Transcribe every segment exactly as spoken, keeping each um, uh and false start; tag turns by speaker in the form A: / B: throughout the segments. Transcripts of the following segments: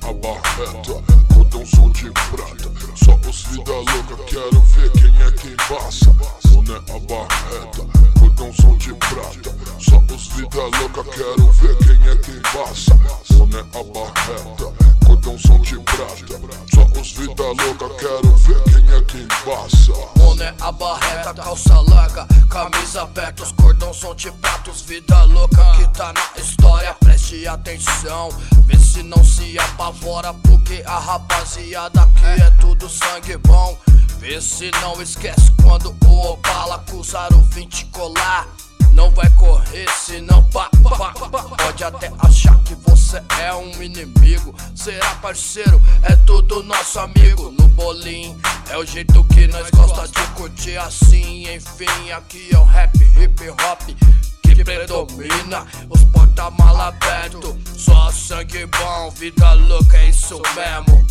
A: a barreta, cordãozão de prata. Só os vida louca, quero ver quem é quem passa. Boné a barreta, cordãozão de prata. Só os vida louca, quero ver quem é quem passa. Boné a barreta, cordãozão de prata. Só os vida louca, quero ver quem é quem passa.
B: Boné a barreta, calça larga, camisa aberta, os cordões são de prata, os vida louca que tá na história. Preste atenção, vê se não se apavora, porque a rapaziada aqui é tudo sangue bom. Vê se não esquece quando o Opala acusar o vinte colar. Não vai correr, senão pá, pá, pá. Pode até achar que você é um inimigo, será parceiro, é tudo nosso amigo. No bolim, é o jeito que nós gosta de curtir assim. Enfim, aqui é o rap, hip hop que predomina. Os porta-mala aberto, só sangue bom, vida louca, é isso mesmo.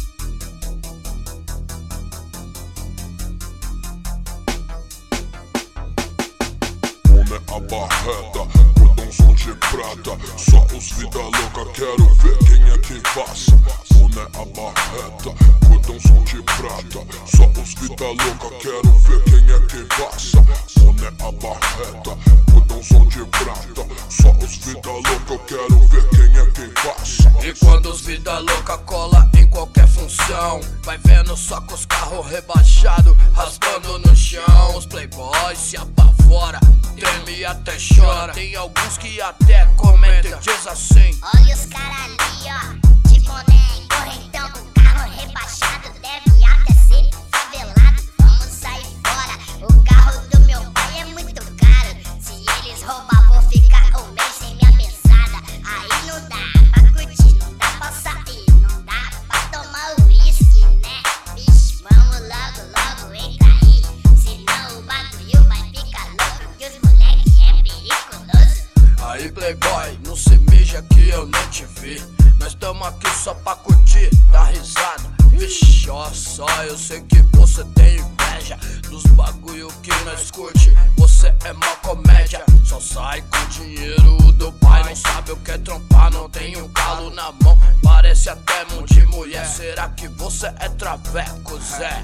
A: Boné a barreta, cordãozão de prata. Só os vida louca, quero ver quem é quem passa. Boné a barreta, cordãozão de prata. Só os vida louca, quero ver quem é quem passa. Boné a barreta, cordãozão de prata. Só os vida louca, eu quero ver quem é quem passa.
B: E quando os vida louca cola em qualquer função, vai vendo só com os carros rebaixados, raspando no chão. Os playboys se apavora, treme e até chora. Tem alguns que até comentam, diz assim:
C: olha os cara ali, ó, de boné em correntão, com carro rebaixado, deve até ser favelado. Vamos sair fora, o carro do meu pai é muito caro. Se eles roubar, vou ficar um mês sem minha mesada. Aí não dá pra curtir, não dá pra sair, não dá pra tomar uísque, né? Bicho, vamos logo, logo entra aí, senão o bagulho vai ficar louco, que os moleque é perigoso.
B: Aí playboy, não se mija que eu nem te vi. Nós tamo aqui só pra curtir, dar risada. Vixe, ó só, eu sei que você tem inveja dos bagulho que nós curte. Você é mó comédia, só sai com dinheiro do pai. Não sabe o que é trompar, não tem um calo na mão, parece até mão de mulher. Será que você é traveco, Zé?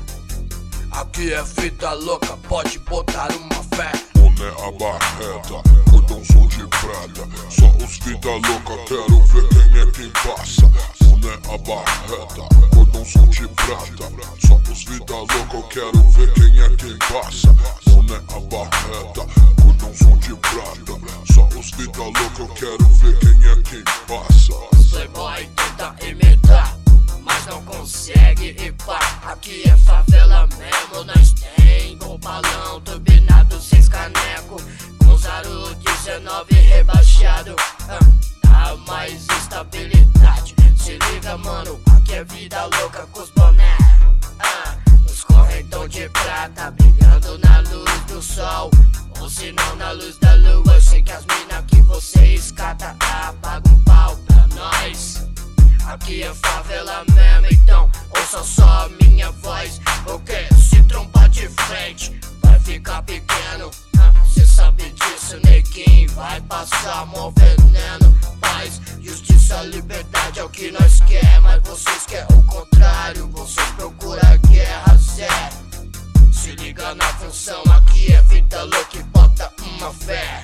B: Aqui é vida louca, pode botar uma fé.
A: Boné a barreta, cordãozão de prata. Só os vida louca, quero ver quem é quem passa. Boné a barreta, cordãozão de prata. Só os vida louca, eu quero ver quem é quem passa. Boné a barreta, cordãozão de prata. Só os vida louca, eu quero ver quem é quem passa.
B: Os playboy tenta imitar, mas não consegue e pá. Aqui é favela mesmo, nós tem bom balão, turbinado, seis caneco, com zero dezenove rebaixado. ah, Dá mais estabilidade, se liga mano, aqui é vida louca com os boné. ah, Os correntão de prata, brilhando na luz do sol, ou se não na luz da lua. Eu sei que as mina que você escata, apaga um pau pra nós. Aqui é favela mesmo, então ouça só a minha voz. Ok, se trombar de frente, vai ficar pequeno. ah, Cê sabe disso, neguinho, vai passar mó veneno. Paz, justiça, liberdade é o que nós quer, mas vocês querem o contrário, vocês procuram guerra, Zé. Se liga na função, aqui é vida louca e bota uma fé.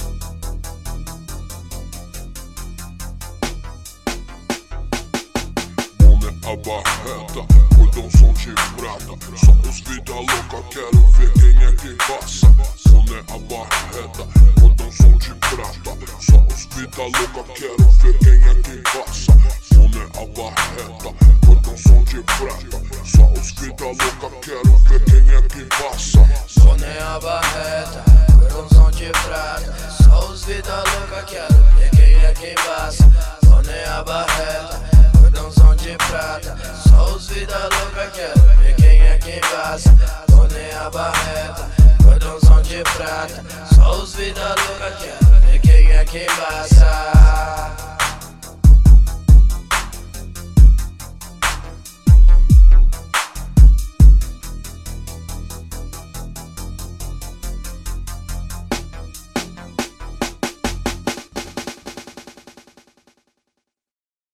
A: A barreta, cordãozão de prata. Só os vida louca, quero ver quem é quem passa. Boné a barreta, cordãozão de prata. Só os vida louca, quero ver quem é quem passa. Boné a barreta, cordãozão de prata. Só os vida louca, quero ver quem é quem passa.
B: Boné a barreta, cordãozão de prata. Só os vida louca, quero ver quem é quem passa. Boné a barreta, cordãozão de prata. Só os vida louca, quero ver quem é quem passa. Boné a barreta, cordãozão de prata. Só os vida louca, quero ver quem é quem passa.